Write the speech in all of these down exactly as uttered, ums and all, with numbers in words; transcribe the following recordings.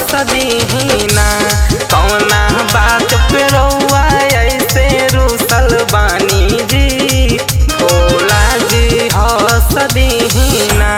सदीना कौना बात पे रउआ ऐसे रुसल बानी जी भोला जी हंस दीना।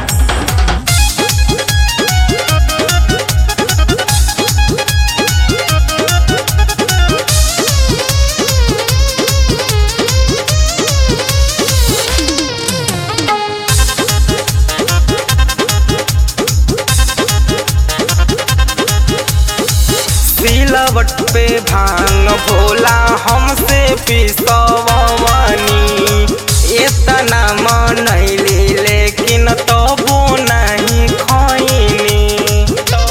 सिलवट पे भांग भोला हमसे पिसवनी इतना मनैली लेकिन तबो नहीं खैनी।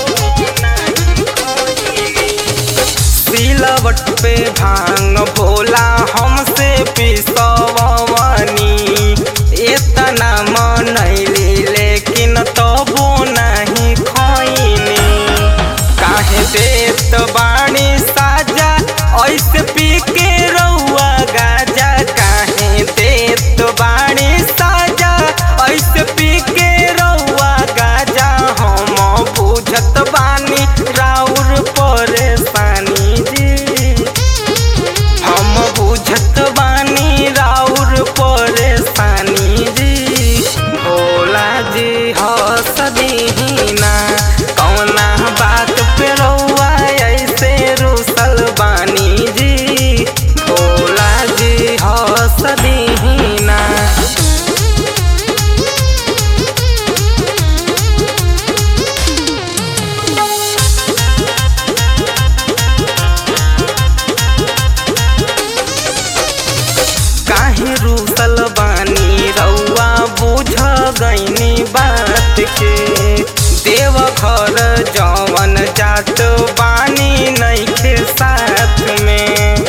सिलवट पे भांग भोला हमसे पिसवनी इतना मनैली लेकिन तबो नहीं खैनी। काहे देत बाणी साजा ऐसे पी के रउआ गाजा काहे देत बाणी साजा ऐसे पी के रउआ गाजा हम बुझत बानी राउर परेशानी जी हम बुझत बानी राउर परेशानी जी भोला जी हंस दीना कौना बात पे रउआ ऐसे रुसल बानी जी भोला जी हंस दीना। काहे रुसल बानी रउआ बुझ गईनी बात के देव घर जवन जात बानी नइखे साथ में।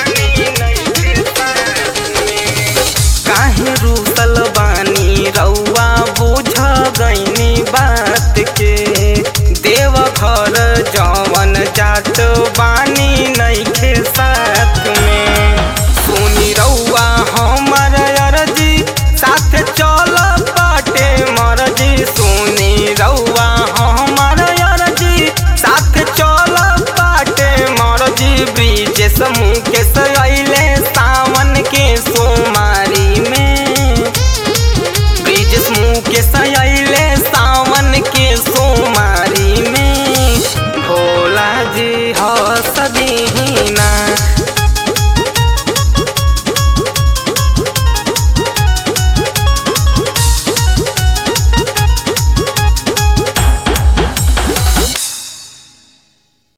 काहे रुसल बानी रउआ बुझ गईनी बात के देव घर जवन जात बानी नइखे साथ में। सुनी रउआ हमर अरजी साथ चल बाटे मरजी सुनी रउआ हमर अरजी साथ चल बाटे मरजी ब्रिजेश मुख